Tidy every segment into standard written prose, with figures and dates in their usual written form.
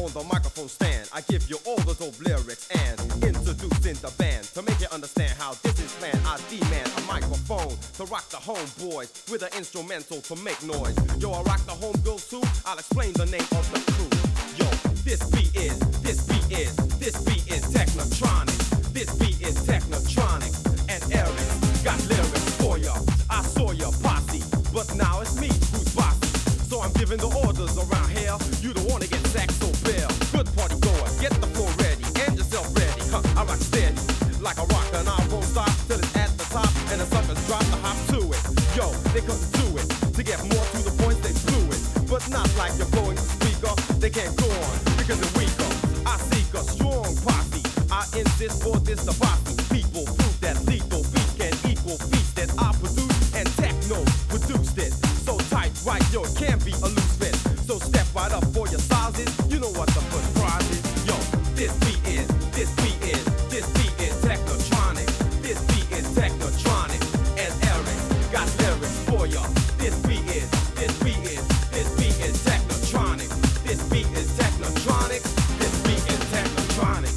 on the microphone stand. I give you all the dope lyrics and introducing the band. To make you understand how this is planned, I demand a microphone to rock the homeboys with an instrumental to make noise. Yo, I rock the homegirls too. I'll explain the name of the crew. Yo, this beat is Technotronic. This beat is Technotronic. And Eric got lyrics for ya. I saw ya posse, but now it's me who's bossy. So I'm giving the orders around here. You don't wanna get sacked, so bail. Good party goer, get the floor ready and yourself ready. I rock steady like a rock, and I won't stop till it's at the top. And the suckers drop the hop to it. Yo, they couldn't do it. To get more to the point, they blew it. But not like you're blowing the speaker. They can't go on because they're weaker. I seek a strong posse. I insist for this the bossy. People prove that lethal beats can equal beats that I produce, and techno produced it. So tight, right, yo, it can be a loose fit. So step right up for your sizes. You know what the first prize is. Yo, this beat is Technotronic. This beat is Technotronic. And Eric got lyrics for ya. This beat is Technotronic. This beat is Technotronic. This beat is Technotronic.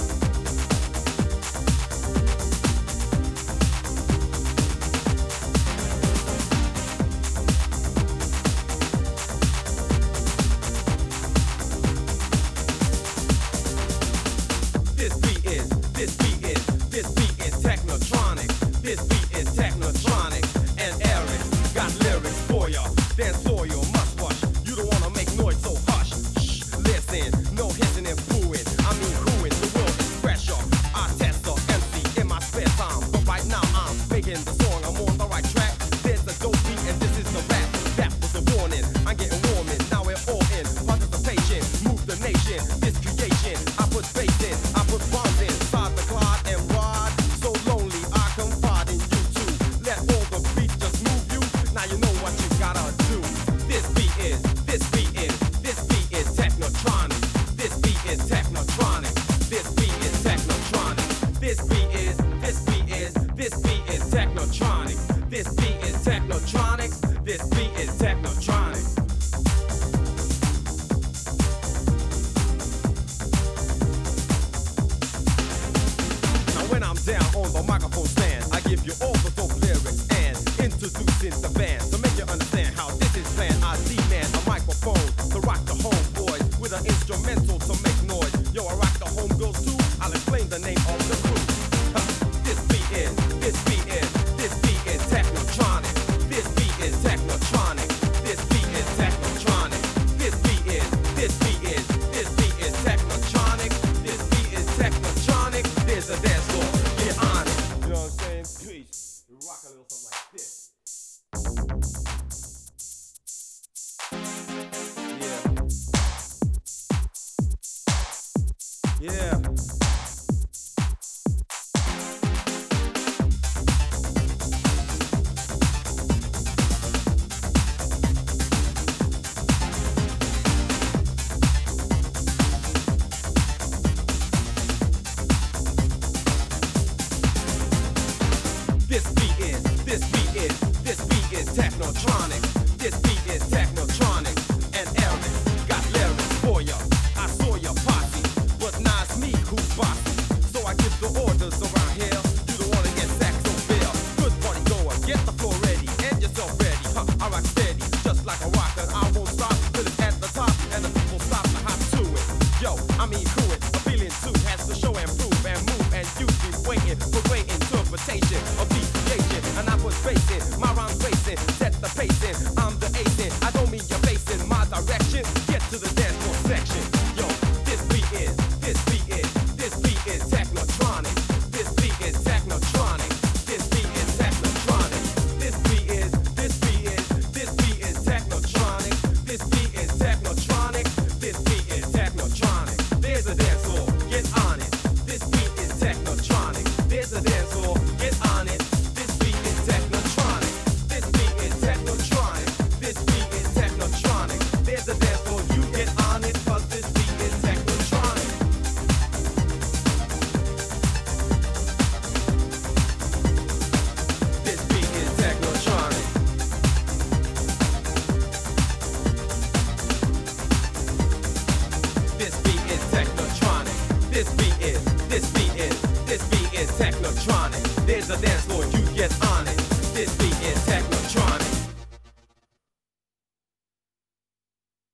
This beat is Technotronic. This beat is Technotronic. And Eric got lyrics for ya. Dance floor, you must rush. You don't wanna make noise, so hush. Shh, listen, no hissing and booing. I mean whoing, the world is pressure. I test the MC in my spare time, but right now I'm making the song. I'm on the right track. There's the dope beat and this is the rap. That was the warning. I'm getting warming. Now we're all in participation. Move the nation. This creation. I put space in. I put bombs in. Side the cloud and ride. So lonely, I confide in you too. Let all the beats just move you. Now you know what you gotta do. This beat is Technotronic. This beat is Technotronic. This beat is Technotronic. This beat is Technotronic. This beat is Technotronic. This beat is Technotronic. When I'm down on the microphone stand, I give you all the dope lyrics and introducing the band. To make you understand how this is planned, I demand a microphone to rock the homeboys with an instrumental to make noise. Yo, I rock the homegirls too. I'll explain the name of the crew. This beat is Technotronic. This beat is Technotronic. This beat is Technotronic. This beat is Technotronic. This beat is Technotronic. There's a dance floor. Get on it. You know what I'm saying? Peace. We rock a little something like this. Yeah. This beat is Technotronic. This beat is Technotronic. And Eric got lyrics for ya. I saw ya posse, but now it's me who's bossy. So I give the orders around here. You don't wanna get sacked, so bail. Good party goer, get the floor ready and yourself ready. I rock steady, just like a rock, and I won't stop till it's at the top and the people stop to hop to it. Yo, I mean who it? A feeling too has to show and prove and move, and you be waiting for great interpretation of the creation. And I put space in, my rhymes racing, set the pace in. I'm the ace in, I don't mean your on it. There's a dance floor, you get on it.